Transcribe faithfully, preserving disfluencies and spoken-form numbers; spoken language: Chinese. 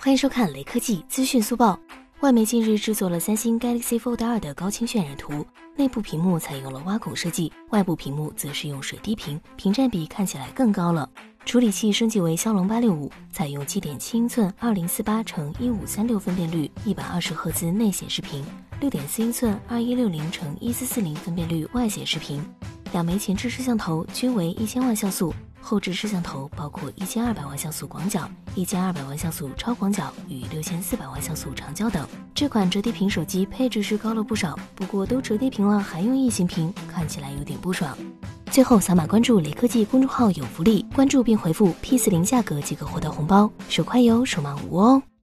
欢迎收看雷科技资讯速报。外媒近日制作了三星 Galaxy Fold 二的高清渲染图，内部屏幕采用了挖孔设计，外部屏幕则是用水滴屏，屏占比看起来更高了。处理器升级为骁龙八六五，采用 七点七英寸二零四八乘一五三六分辨率一百二十赫兹内显示屏， 六点四英寸二一六零乘一四四零分辨率外显示屏。两枚前置摄像头均为一千万像素，后置摄像头包括一千二百万像素广角、一千二百万像素超广角与六千四百万像素长焦等。这款折叠屏手机配置是高了不少，不过都折叠屏了还用异形屏，看起来有点不爽。最后扫码关注雷科技公众号有福利，关注并回复 P 四零价格即可获得红包，手快有手慢无哦。